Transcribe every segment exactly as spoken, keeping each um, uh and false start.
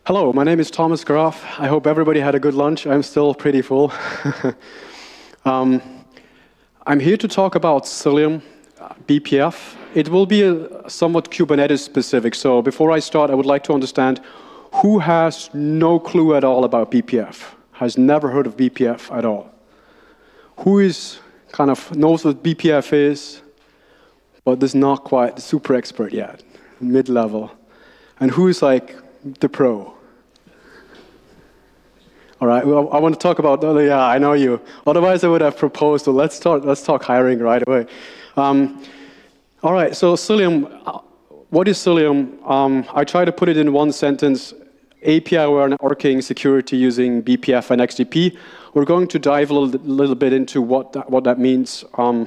Hello, my name is Thomas Graf. I hope everybody had a good lunch. I'm still pretty full. um, I'm here to talk about Cilium, uh, B P F. It will be a, somewhat Kubernetes specific. So before I start, I would like to understand who has no clue at all about B P F, has never heard of B P F at all. Who is kind of knows what B P F is, but is not quite the super expert yet, mid-level. And who is like the pro? All right, well, I want to talk about, oh, yeah, I know you. Otherwise, I would have proposed, so let's start, let's talk hiring right away. Um, all right, so Cilium, what is Cilium? Um, I try to put it in one sentence: A P I-aware networking security using B P F and X G P. We're going to dive a little, little bit into what that, what that means. Um,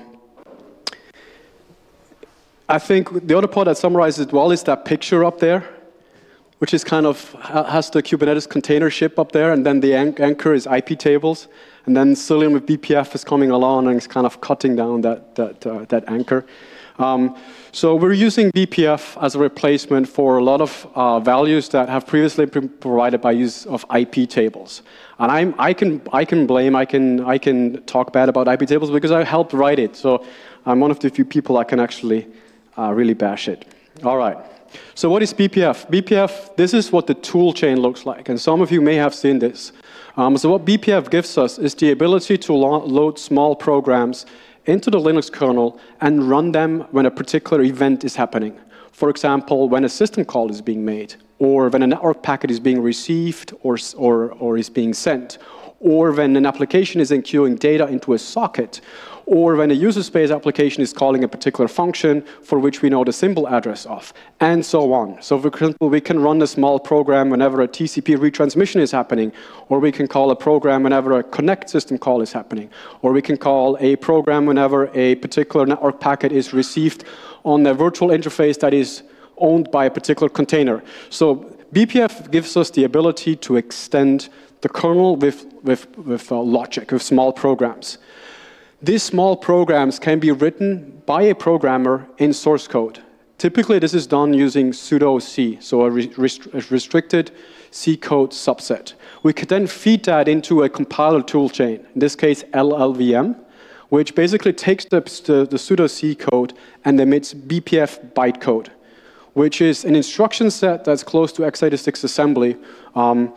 I think the other part that summarizes it well is that picture up there, which is kind of, has the Kubernetes container ship up there, and then the anchor is I P tables, and then Cilium with B P F is coming along and it's kind of cutting down that, that, uh, that anchor. Um, so we're using B P F as a replacement for a lot of uh, values that have previously been provided by use of I P tables. And I'm, I, can, I can blame, I can, I can talk bad about I P tables because I helped write it. So I'm one of the few people that can actually uh, really bash it. All right. So what is B P F? B P F, this is what the tool chain looks like, and some of you may have seen this. Um, so what B P F gives us is the ability to lo load small programs into the Linux kernel and run them when a particular event is happening. For example, when a system call is being made, or when a network packet is being received or, or, or is being sent, or when an application is enqueuing data into a socket, or when a user space application is calling a particular function for which we know the symbol address of, and so on. So for example, we can run a small program whenever a T C P retransmission is happening, or we can call a program whenever a connect system call is happening, or we can call a program whenever a particular network packet is received on a virtual interface that is owned by a particular container. So B P F gives us the ability to extend the kernel with, with, with uh, logic, with small programs. These small programs can be written by a programmer in source code. Typically, this is done using sudo C, so a, rest a restricted C code subset. We could then feed that into a compiler toolchain, in this case L L V M, which basically takes the, the, the sudo C code and emits B P F bytecode, which is an instruction set that's close to x eighty-six assembly, um,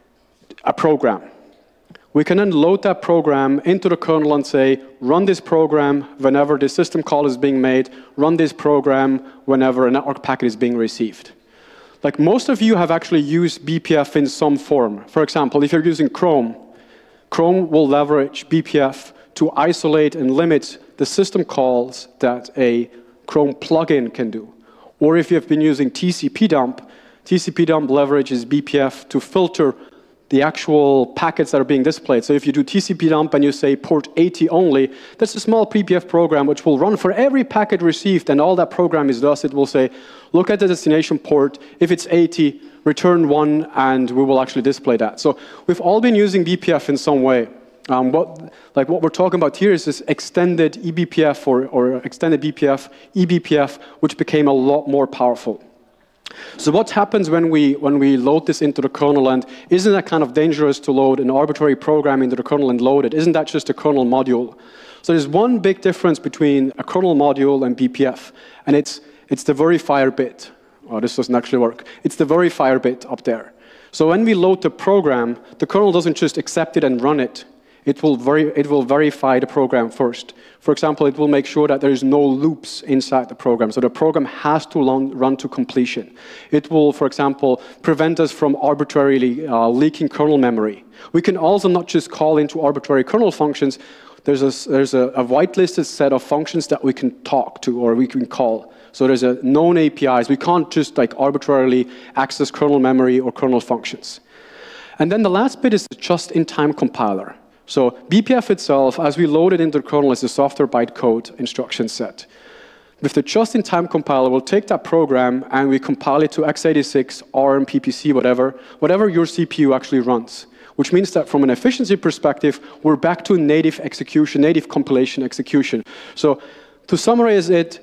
a program. We can then load that program into the kernel and say, run this program whenever the system call is being made, run this program whenever a network packet is being received. Like most of you have actually used B P F in some form. For example, if you're using Chrome, Chrome will leverage B P F to isolate and limit the system calls that a Chrome plugin can do. Or if you've been using T C P dump, T C P dump leverages B P F to filter the actual packets that are being displayed. So if you do T C P dump and you say port eighty only, that's a small P P F program which will run for every packet received, and all that program is does, it will say, look at the destination port, if it's eighty, return one, and we will actually display that. So we've all been using B P F in some way. Um, what, like what we're talking about here is this extended E B P F or, or extended B P F, E B P F, which became a lot more powerful. So what happens when we, when we load this into the kernel, and isn't that kind of dangerous to load an arbitrary program into the kernel and load it? Isn't that just a kernel module? So there's one big difference between a kernel module and B P F, and it's, it's the verifier bit. Oh, this doesn't actually work. It's the verifier bit up there. So when we load the program, the kernel doesn't just accept it and run it. It will, veri it will verify the program first. For example, it will make sure that there is no loops inside the program. So the program has to run to completion. It will, for example, prevent us from arbitrarily uh, leaking kernel memory. We can also not just call into arbitrary kernel functions. There's, a, there's a, a whitelisted set of functions that we can talk to or we can call. So there's a known A P Is. We can't just like arbitrarily access kernel memory or kernel functions. And then the last bit is the just-in-time compiler. So B P F itself, as we load it into the kernel, is a software bytecode instruction set. With the just-in-time compiler, we'll take that program and we compile it to x eighty-six, ARM, P P C, whatever, whatever your C P U actually runs. Which means that from an efficiency perspective, we're back to native execution, native compilation execution. So to summarize it,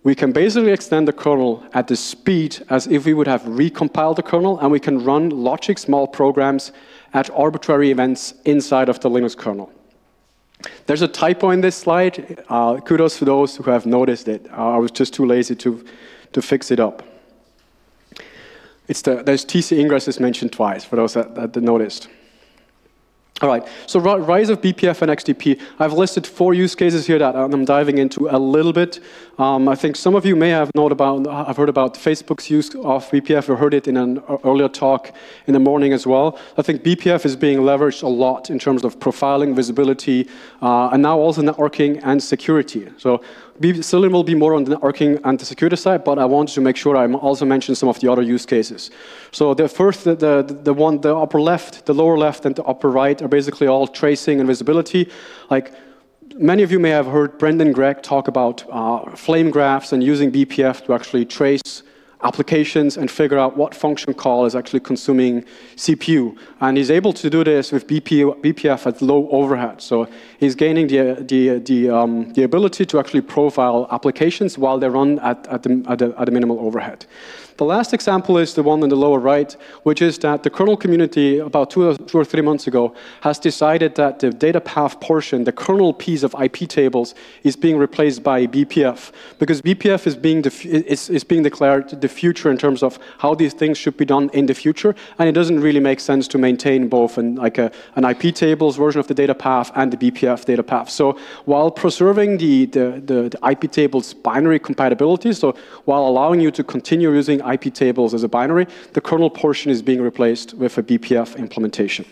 we can basically extend the kernel at the speed as if we would have recompiled the kernel, and we can run logic small programs at arbitrary events inside of the Linux kernel. There's a typo in this slide. Uh, kudos to those who have noticed it. Uh, I was just too lazy to, to fix it up. It's the, there's T C ingress is mentioned twice, for those that, that noticed. All right, so rise of B P F and X D P. I've listed four use cases here that I'm diving into a little bit. Um, I think some of you may have known about, I've heard about Facebook's use of B P F, or heard it in an earlier talk in the morning as well. I think B P F is being leveraged a lot in terms of profiling, visibility, uh, and now also networking and security. So Cilium will be more on the networking and the security side, but I wanted to make sure I also mention some of the other use cases. So the first, the, the, the one, the upper left, the lower left, and the upper right are basically all tracing and visibility. Like, many of you may have heard Brendan Gregg talk about uh, flame graphs and using B P F to actually trace applications and figure out what function call is actually consuming C P U. And he's able to do this with B P F at low overhead. So he's gaining the, the, the, um, the ability to actually profile applications while they run at, at, the, at, the, at the minimal overhead. The last example is the one in the lower right, which is that the kernel community about two or, two or three months ago has decided that the data path portion, the kernel piece of I P tables, is being replaced by B P F, because B P F is being, is, is being declared the future in terms of how these things should be done in the future, and it doesn't really make sense to maintain both an, like a, an I P tables version of the data path and the B P F data path. So while preserving the, the, the, the I P tables binary compatibility, so while allowing you to continue using I P tables as a binary, the kernel portion is being replaced with a B P F implementation.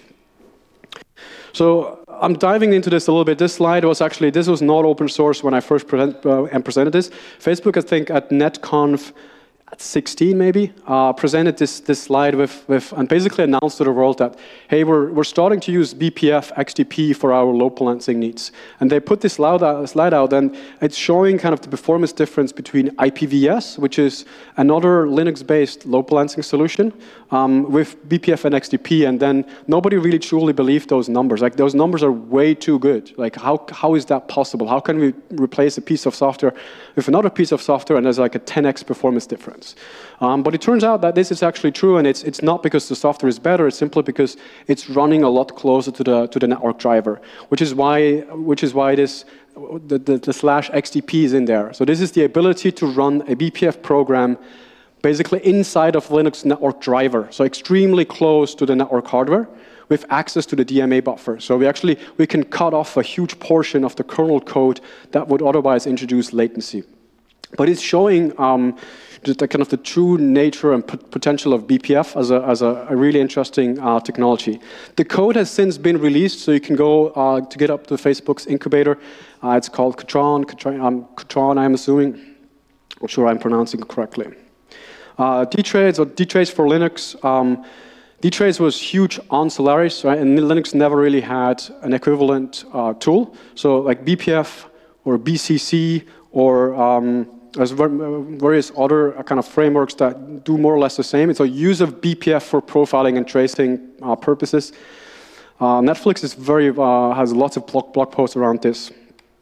So I'm diving into this a little bit. This slide was actually, this was not open source when I first present, uh, and presented this. Facebook, I think, at NetConf at sixteen maybe, uh, presented this, this slide with, with, and basically announced to the world that, hey, we're, we're starting to use B P F X D P for our load balancing needs. And they put this slide out, slide out, and it's showing kind of the performance difference between I P V S, which is another Linux-based load balancing solution, um, with B P F and X D P, and then nobody really truly believed those numbers. Like, those numbers are way too good. Like, how, how is that possible? How can we replace a piece of software with another piece of software and there's like a ten X performance difference? Um, but it turns out that this is actually true, and it's, it's not because the software is better, it's simply because it's running a lot closer to the, to the network driver, which is why, which is why this, the, the, the slash X D P is in there. So this is the ability to run a B P F program basically inside of Linux network driver, so extremely close to the network hardware, with access to the D M A buffer. So we actually, we can cut off a huge portion of the kernel code that would otherwise introduce latency. But it's showing um, the, the kind of the true nature and potential of B P F as a, as a, a really interesting uh, technology. The code has since been released, so you can go uh, to get up to Facebook's incubator. Uh, it's called Qtron, Qtron, um, Qtron, I'm assuming. I'm sure I'm pronouncing it correctly. Uh, dtrace, or dtrace for Linux. Um, dtrace was huge on Solaris, right? And Linux never really had an equivalent uh, tool. So like B P F or B C C or um, there's various other kind of frameworks that do more or less the same. It's a use of B P F for profiling and tracing uh, purposes. Uh, Netflix is very, uh, has lots of blog, blog posts around this.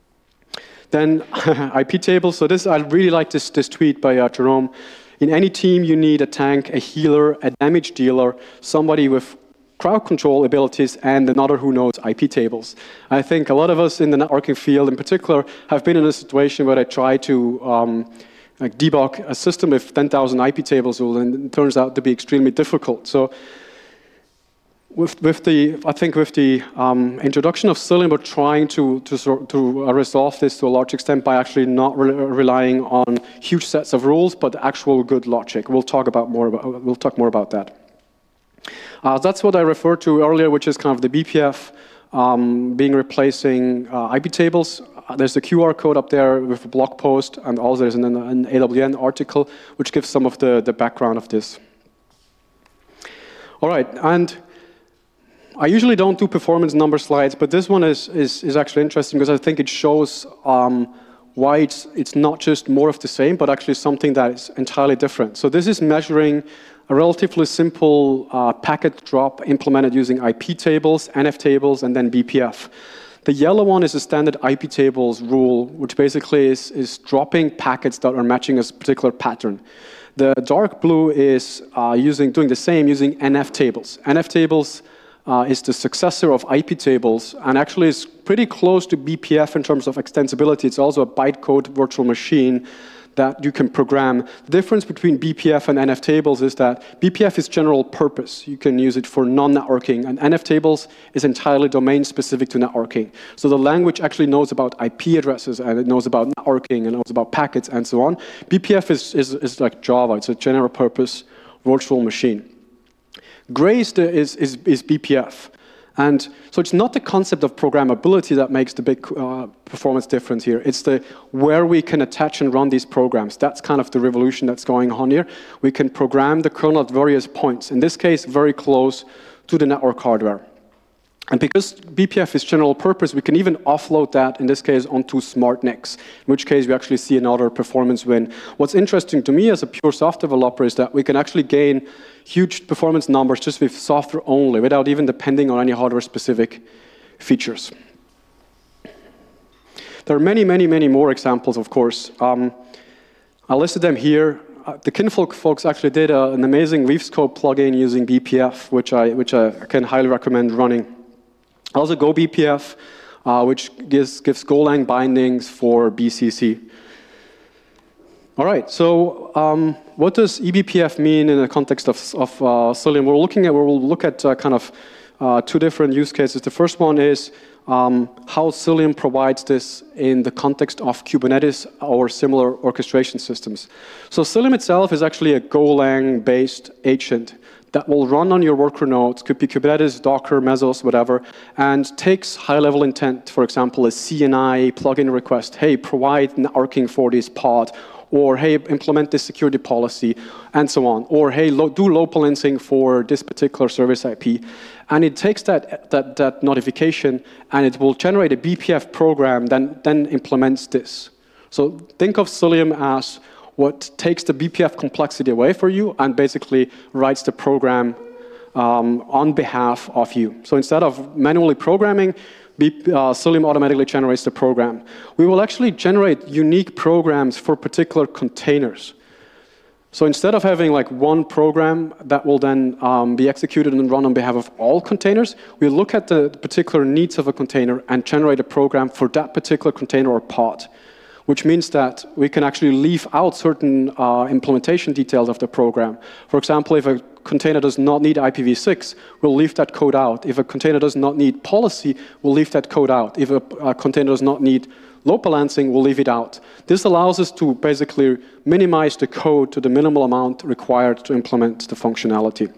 Then I P tables. So this, I really like this, this tweet by uh, Jerome. In any team, you need a tank, a healer, a damage dealer, somebody with crowd control abilities, and another who knows I P tables. I think a lot of us in the networking field in particular have been in a situation where they try to um, like debug a system with ten thousand I P tables, and it turns out to be extremely difficult. So with, with the, I think with the um, introduction of Cilium, we're trying to, to, to uh, resolve this to a large extent by actually not re relying on huge sets of rules, but actual good logic. We'll talk about more about, we'll talk more about that. Uh, that's what I referred to earlier, which is kind of the B P F um, being replacing uh, I P tables. Uh, there's a Q R code up there with a blog post, and also there's an, an A W N article which gives some of the, the background of this. All right, and I usually don't do performance number slides, but this one is, is, is actually interesting because I think it shows um, why it's, it's not just more of the same, but actually something that is entirely different. So this is measuring a relatively simple uh, packet drop implemented using I P tables, N F tables, and then B P F. The yellow one is a standard I P tables rule, which basically is, is dropping packets that are matching a particular pattern. The dark blue is uh, using, doing the same using N F tables. N F tables uh, is the successor of I P tables and actually is pretty close to B P F in terms of extensibility. It's also a bytecode virtual machine that you can program. The difference between B P F and N F tables is that B P F is general purpose. You can use it for non-networking, and N F tables is entirely domain-specific to networking. So the language actually knows about I P addresses, and it knows about networking, and knows about packets, and so on. B P F is, is, is like Java. It's a general purpose virtual machine. Gray is, the, is, is, is B P F. And so it's not the concept of programmability that makes the big uh, performance difference here. It's the where we can attach and run these programs. That's kind of the revolution that's going on here. We can program the kernel at various points, in this case, very close to the network hardware. And because B P F is general purpose, we can even offload that, in this case, onto smart N I Cs, in which case we actually see another performance win. What's interesting to me as a pure software developer is that we can actually gain huge performance numbers just with software only, without even depending on any hardware-specific features. There are many, many, many more examples, of course. Um, I listed them here. Uh, the Kinvolk folks actually did uh, an amazing ReefScope plugin using B P F, which I, which I can highly recommend running. Also GoBPF, uh, which gives, gives Golang bindings for B C C. All right, so um, what does E B P F mean in the context of, of uh, Cilium? We're looking at, we'll look at uh, kind of uh, two different use cases. The first one is um, how Cilium provides this in the context of Kubernetes or similar orchestration systems. So Cilium itself is actually a Golang-based agent that will run on your worker nodes, could be Kubernetes, Docker, Mesos, whatever, and takes high-level intent, for example, a C N I plugin request, hey, provide networking for this pod, or hey, implement this security policy, and so on, or hey, lo do load balancing for this particular service I P. And it takes that, that, that notification, and it will generate a B P F program that then implements this. So think of Cilium as what takes the B P F complexity away for you and basically writes the program um, on behalf of you. So instead of manually programming, B P, uh, Cilium automatically generates the program. We will actually generate unique programs for particular containers. So instead of having like one program that will then um, be executed and run on behalf of all containers, we look at the particular needs of a container and generate a program for that particular container or pod, which means that we can actually leave out certain uh, implementation details of the program. For example, if a container does not need I P v six, we'll leave that code out. If a container does not need policy, we'll leave that code out. If a, a container does not need load balancing, we'll leave it out. This allows us to basically minimize the code to the minimal amount required to implement the functionality.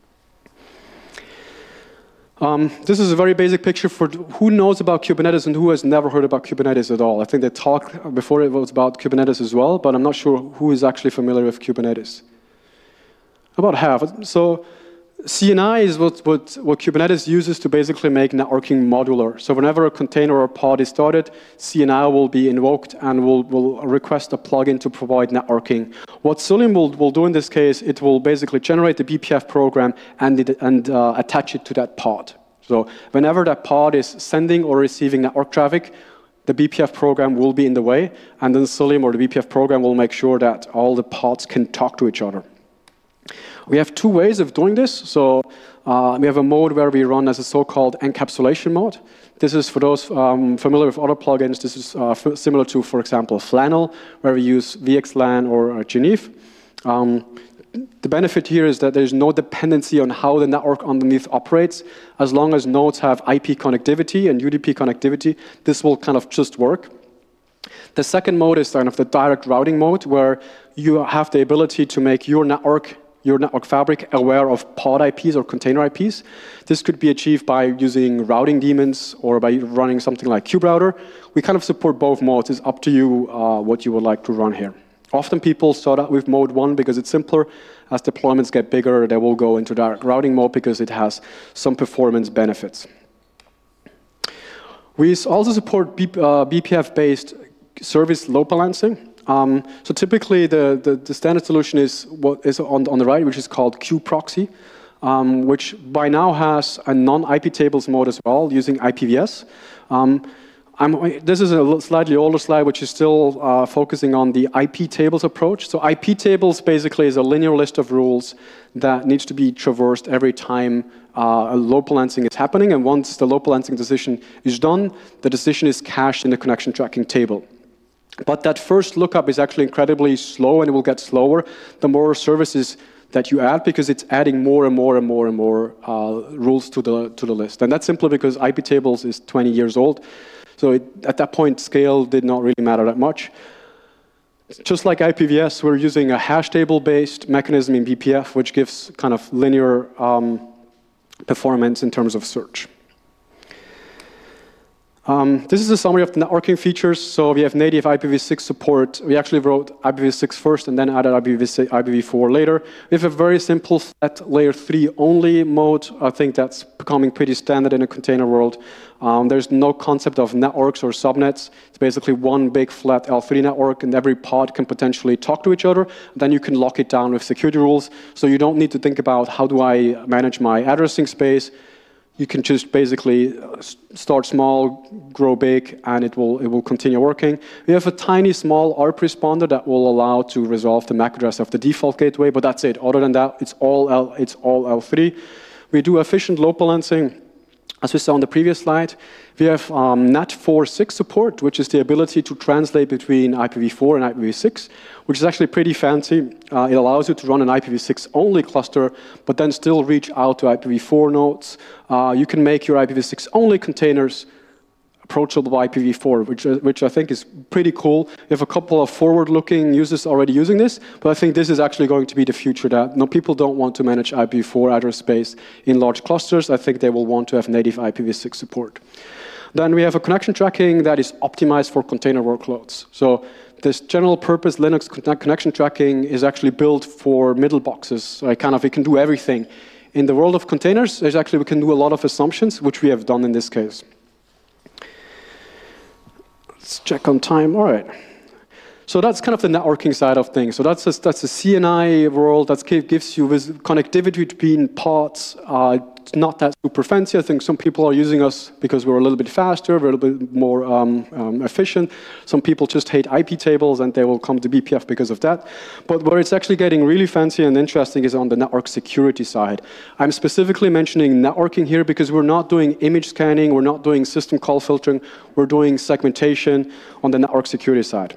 Um, this is a very basic picture for who knows about Kubernetes and who has never heard about Kubernetes at all. I think they talked before it was about Kubernetes as well, but I'm not sure who is actually familiar with Kubernetes. About half. So C N I is what, what, what Kubernetes uses to basically make networking modular. So whenever a container or pod is started, C N I will be invoked and will, will request a plugin to provide networking. What Cilium will, will do in this case, it will basically generate the B P F program and, it, and uh, attach it to that pod. So whenever that pod is sending or receiving network traffic, the B P F program will be in the way, and then Cilium or the B P F program will make sure that all the pods can talk to each other. We have two ways of doing this. So uh, we have a mode where we run as a so-called encapsulation mode. This is for those um, familiar with other plugins. This is uh, similar to, for example, Flannel, where we use V X LAN or uh, Geneve. Um, the benefit here is that there's no dependency on how the network underneath operates. As long as nodes have I P connectivity and U D P connectivity, this will kind of just work. The second mode is kind of the direct routing mode, where you have the ability to make your network your network fabric aware of pod I Ps or container I Ps. This could be achieved by using routing daemons or by running something like KubeRouter. We kind of support both modes. It's up to you uh, what you would like to run here. Often people start out with mode one because it's simpler. As deployments get bigger, they will go into direct routing mode because it has some performance benefits. We also support B P F-based service load balancing. Um, so typically, the, the, the standard solution is what is on, on the right, which is called kubeproxy. um, which by now has a non-I P tables mode as well, using I P v S. Um, I'm, this is a slightly older slide, which is still uh, focusing on the I P tables approach. So I P tables basically is a linear list of rules that needs to be traversed every time uh, a load balancing is happening. And once the load balancing decision is done, the decision is cached in the connection tracking table. But that first lookup is actually incredibly slow, and it will get slower the more services that you add, because it's adding more and more and more and more uh, rules to the, to the list. And that's simply because I P tables is twenty years old. So it, at that point, scale did not really matter that much. Just like I P v S, we're using a hash table-based mechanism in B P F, which gives kind of linear um, performance in terms of search. Um, this is a summary of the networking features. So we have native I P v six support. We actually wrote I P v six first and then added I P v four later. We have a very simple flat layer three only mode. I think that's becoming pretty standard in a container world. Um, there's no concept of networks or subnets. It's basically one big flat L three network, and every pod can potentially talk to each other. Then you can lock it down with security rules. So you don't need to think about how do I manage my addressing space. You can just basically start small, grow big, and it will, it will continue working. We have a tiny, small A R P responder that will allow to resolve the M A C address of the default gateway, but that's it. Other than that, it's all, L, it's all L three. We do efficient load balancing, as we saw on the previous slide. We have um, N A T four point six support, which is the ability to translate between I P v four and I P v six, which is actually pretty fancy. Uh, it allows you to run an I P v six only cluster, but then still reach out to I P v four nodes. Uh, you can make your I P v six only containers approachable by I P v four, which, which I think is pretty cool. We have a couple of forward-looking users already using this, but I think this is actually going to be the future, that no, people don't want to manage I P v four address space in large clusters. I think they will want to have native I P v six support. Then we have a connection tracking that is optimized for container workloads. So this general purpose Linux connection tracking is actually built for middle boxes. So I kind of, it can do everything. In the world of containers, there's actually, we can do a lot of assumptions, which we have done in this case. Let's check on time. All right. So that's kind of the networking side of things. So that's a, that's a C N I world that gives you with connectivity between pods. Uh, it's not that super fancy. I think some people are using us because we're a little bit faster, we're a little bit more um, um, efficient. Some people just hate I P tables and they will come to B P F because of that. But where it's actually getting really fancy and interesting is on the network security side. I'm specifically mentioning networking here because we're not doing image scanning, we're not doing system call filtering, we're doing segmentation on the network security side.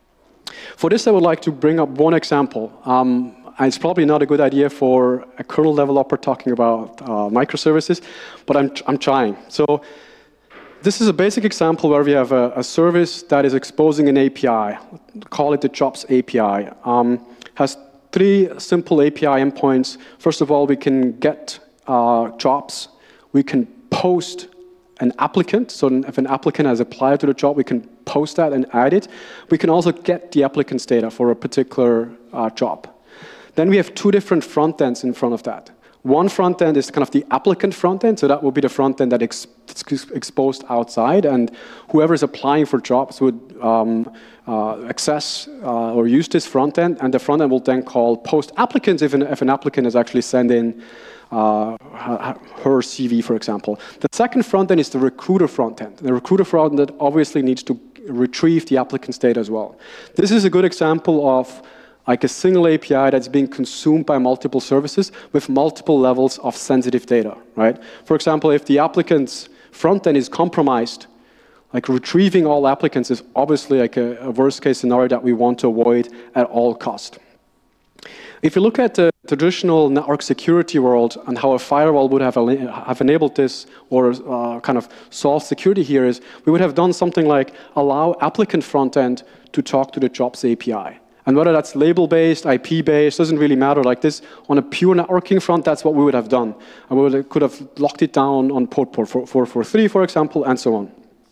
For this, I would like to bring up one example. Um, it's probably not a good idea for a kernel developer talking about uh, microservices, but I'm, I'm trying. So this is a basic example where we have a, a service that is exposing an A P I. Call it the jobs A P I. Um, has three simple A P I endpoints. First of all, we can get uh, jobs. We can post an applicant. So if an applicant has applied to the job, we can post that and add it. We can also get the applicant's data for a particular uh, job. Then we have two different front ends in front of that. One front end is kind of the applicant front end, so that will be the front end that is ex exposed outside, and whoever is applying for jobs would um, uh, access uh, or use this front end, and the front end will then call post applicants if an, if an applicant has actually sent in Uh, her C V, for example. The second front end is the recruiter front end. The recruiter front end obviously needs to retrieve the applicant's data as well. This is a good example of like a single A P I that's being consumed by multiple services with multiple levels of sensitive data, right? For example, if the applicant's front end is compromised, like retrieving all applicants is obviously like a, a worst case scenario that we want to avoid at all cost. If you look at the traditional network security world and how a firewall would have, have enabled this or uh, kind of solved security here is, we would have done something like allow applicant front end to talk to the jobs A P I. And whether that's label-based, I P-based, doesn't really matter. Like this, on a pure networking front, that's what we would have done. And we would, could have locked it down on port four forty-three, for example, and so on.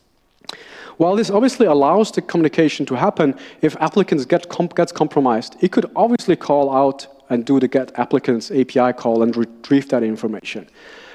While this obviously allows the communication to happen, if applicants get comp gets compromised, it could obviously call out and do the get applicants A P I call and retrieve that information.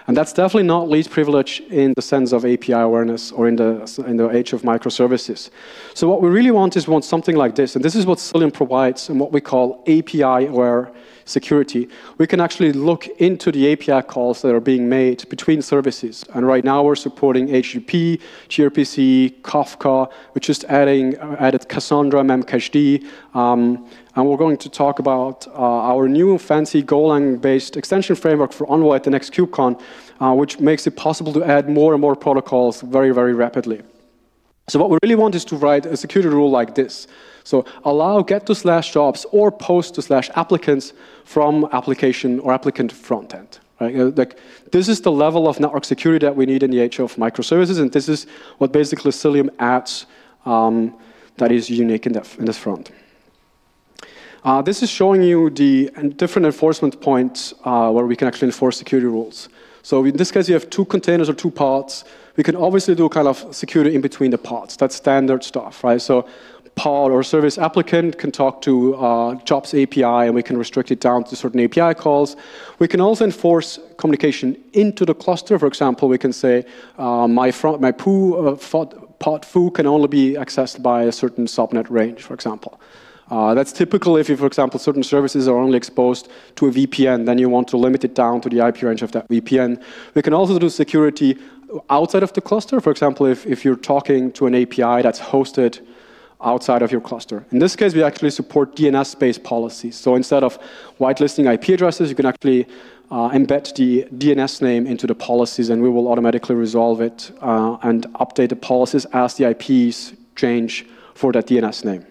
And that's definitely not least privilege in the sense of A P I awareness or in the, in the age of microservices. So what we really want is we want something like this, and this is what Cilium provides and what we call A P I-aware security. We can actually look into the A P I calls that are being made between services. And right now we're supporting H T T P, gRPC, Kafka. We're just adding uh, added Cassandra, Memcached. Um, and we're going to talk about uh, our new fancy Golang-based extension framework for Envoy at the next KubeCon, uh, which makes it possible to add more and more protocols very, very rapidly. So what we really want is to write a security rule like this. So allow get to slash jobs or post to slash applicants from application or applicant front end. Right? Like, this is the level of network security that we need in the age of microservices, and this is what basically Cilium adds um, that is unique in, the, in this front. Uh, this is showing you the different enforcement points uh, where we can actually enforce security rules. So in this case, you have two containers or two pods. We can obviously do kind of security in between the pods. That's standard stuff, right? So pod or service applicant can talk to uh, jobs A P I, and we can restrict it down to certain A P I calls. We can also enforce communication into the cluster. For example, we can say uh, my, front, my poo, uh, pod foo can only be accessed by a certain subnet range, for example. Uh, that's typical if, you, for example, certain services are only exposed to a V P N, then you want to limit it down to the I P range of that V P N. We can also do security outside of the cluster. For example, if, if you're talking to an A P I that's hosted outside of your cluster. In this case, we actually support D N S-based policies. So instead of whitelisting I P addresses, you can actually uh, embed the D N S name into the policies, and we will automatically resolve it uh, and update the policies as the I Ps change for that D N S name.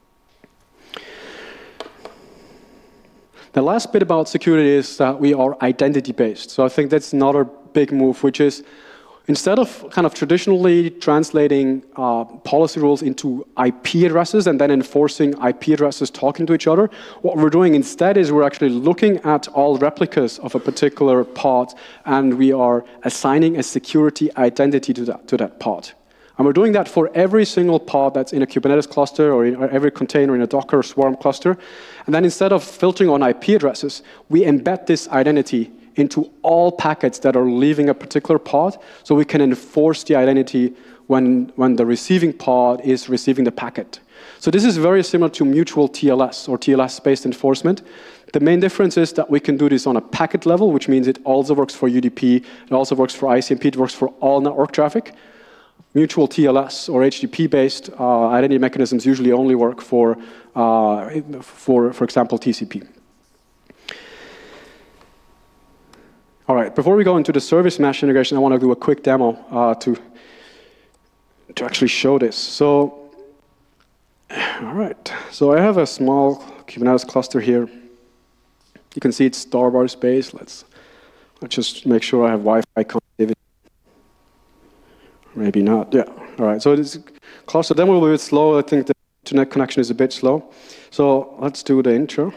The last bit about security is that we are identity-based. So I think that's another big move, which is instead of kind of traditionally translating uh, policy rules into I P addresses and then enforcing I P addresses talking to each other, what we're doing instead is we're actually looking at all replicas of a particular pod, and we are assigning a security identity to that, to that pod. And we're doing that for every single pod that's in a Kubernetes cluster or in or every container in a Docker or Swarm cluster. And then instead of filtering on I P addresses, we embed this identity into all packets that are leaving a particular pod, so we can enforce the identity when, when the receiving pod is receiving the packet. So this is very similar to mutual T L S or T L S-based enforcement. The main difference is that we can do this on a packet level, which means it also works for U D P, it also works for I C M P, it works for all network traffic. Mutual T L S or H T T P-based uh, identity mechanisms usually only work for, uh, for, for example, T C P. All right, before we go into the service mesh integration, I want to do a quick demo uh, to, to actually show this. So, all right, so I have a small Kubernetes cluster here. You can see it's Starbar space. Let's, let's just make sure I have Wi-Fi connectivity. Maybe not, yeah. All right, so this cluster demo will be a bit slow. I think the internet connection is a bit slow. So let's do the intro.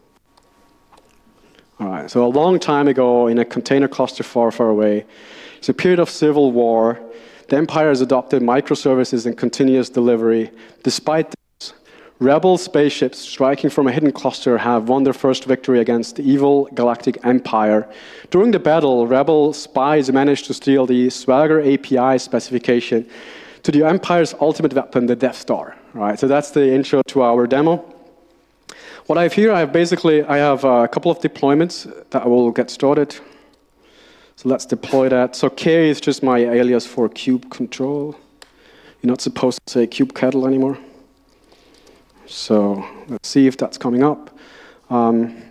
All right, so a long time ago in a container cluster far, far away, it's a period of civil war. The empire has adopted microservices and continuous delivery. Despite this, rebel spaceships striking from a hidden cluster have won their first victory against the evil galactic empire. During the battle, rebel spies managed to steal the Swagger A P I specification to the empire's ultimate weapon, the Death Star. All right, so that's the intro to our demo. What I have here, I have basically, I have a couple of deployments that will get started. So let's deploy that. So K is just my alias for kube control. You're not supposed to say kubectl anymore. So let's see if that's coming up. Um,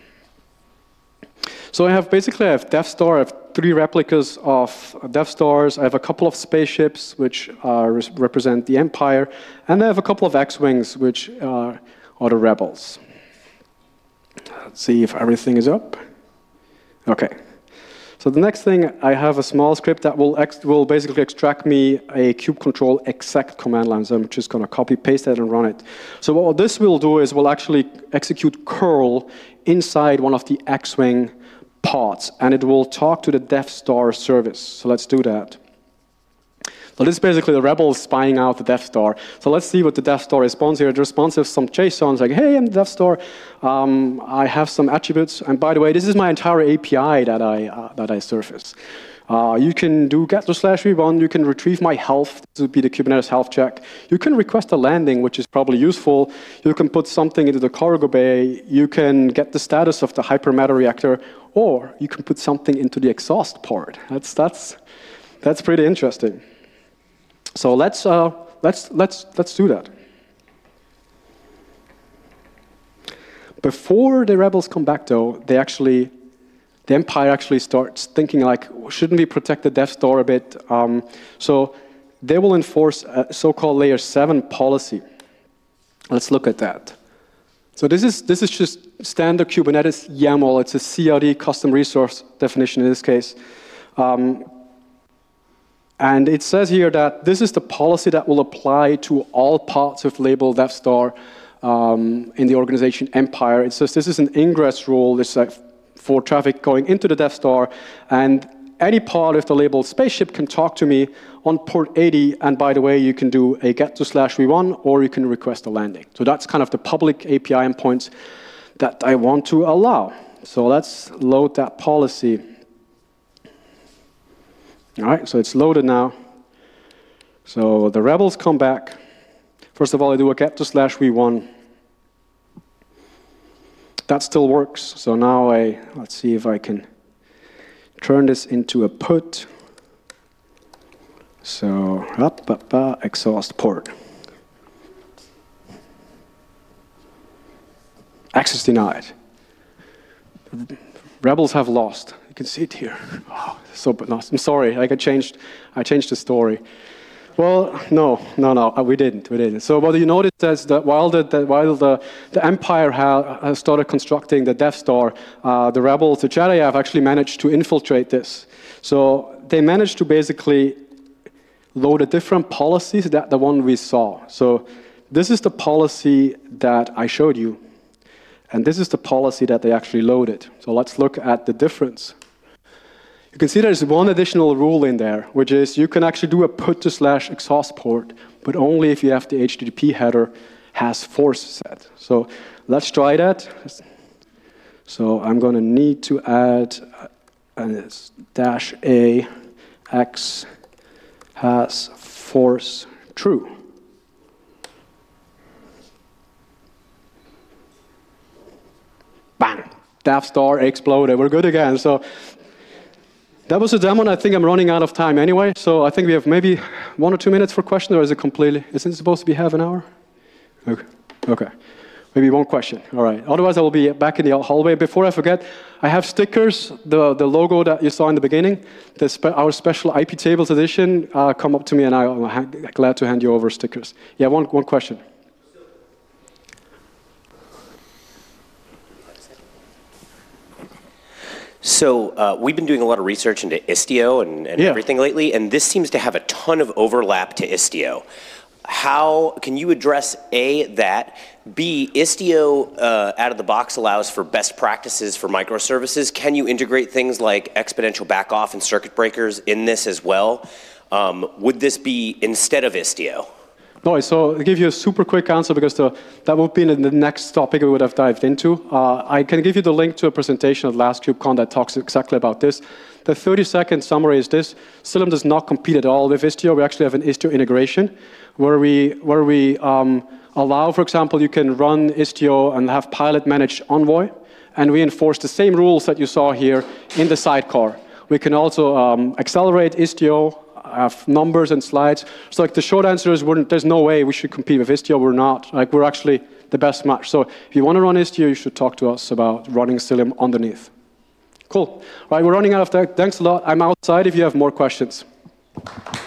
so I have basically, I have Death Star, I have three replicas of Death Stars. I have a couple of spaceships, which uh, represent the Empire. And I have a couple of X-Wings, which uh, are the rebels. Let's see if everything is up. Okay. So the next thing, I have a small script that will, ex will basically extract me a kubectl exec command line. So I'm just going to copy paste that and run it. So what this will do is we'll actually execute curl inside one of the X-Wing pods, and it will talk to the Death Star service. So let's do that. So this is basically the rebels spying out the Death Star. So let's see what the Death Star responds here. The response is some JSON. It's like, hey, I'm the Death Star. Um, I have some attributes. And by the way, this is my entire A P I that I, uh, that I surface. Uh, you can do get to slash v one. You can retrieve my health. This would be the Kubernetes health check. You can request a landing, which is probably useful. You can put something into the cargo bay. You can get the status of the hypermatter reactor, or you can put something into the exhaust port. That's, that's, that's pretty interesting. So let's, uh, let's, let's, let's do that. Before the rebels come back, though, they actually, the Empire actually starts thinking like, shouldn't we protect the Death Star a bit? Um, so they will enforce a so-called layer seven policy. Let's look at that. So this is, this is just standard Kubernetes YAML. It's a C R D, custom resource definition in this case. Um, And it says here that this is the policy that will apply to all parts of label Death Star um, in the organization Empire. It says this is an ingress rule. It's like for traffic going into the Death Star. And any part of the label spaceship can talk to me on port eighty. And by the way, you can do a get to slash v one, or you can request a landing. So that's kind of the public A P I endpoints that I want to allow. So let's load that policy. All right, so it's loaded now. So the rebels come back. First of all, I do a get to slash v one. That still works. So now I, let's see if I can turn this into a put. So, up, up, up, exhaust port. Access denied. Rebels have lost. You can see it here. Oh, so, but no, I'm sorry. Like I changed, I changed the story. Well, no, no, no, we didn't, we didn't. So what you notice is that while the, the while the the Empire ha, has started constructing the Death Star, uh, the rebels, the Jedi, have actually managed to infiltrate this. So they managed to basically load a different policies than the one we saw. So this is the policy that I showed you. And this is the policy that they actually loaded. So let's look at the difference. You can see there's one additional rule in there, which is you can actually do a put to slash exhaust port, but only if you have the H T T P header has force set. So let's try that. So I'm going to need to add a dash A X has force true. Bang! Death Star exploded. We're good again. So that was a demo, and I think I'm running out of time anyway. So I think we have maybe one or two minutes for questions, or is it completely? Isn't it supposed to be half an hour? Okay. Okay. Maybe one question. All right. Otherwise, I will be back in the hallway. Before I forget, I have stickers. The the logo that you saw in the beginning, the spe our special I P tables edition. Uh, come up to me, and I'm glad to hand you over stickers. Yeah. One one question. So uh, we've been doing a lot of research into Istio and, and yeah. everything lately, and this seems to have a ton of overlap to Istio. How can you address A, that, B, Istio uh, out of the box allows for best practices for microservices. Can you integrate things like exponential backoff and circuit breakers in this as well? Um, would this be instead of Istio? No, so I'll give you a super quick answer because the, that would be in the next topic we would have dived into. Uh, I can give you the link to a presentation at last KubeCon that talks exactly about this. The thirty second summary is this. Cilium does not compete at all with Istio. We actually have an Istio integration where we, where we um, allow, for example, you can run Istio and have Pilot manage Envoy, and we enforce the same rules that you saw here in the sidecar. We can also um, accelerate Istio, have numbers and slides. So like the short answer is we're, there's no way we should compete with Istio. We're not. Like we're actually the best match. So if you want to run Istio, you should talk to us about running Cilium underneath. Cool. All right, we're running out of time. Thanks a lot. I'm outside if you have more questions.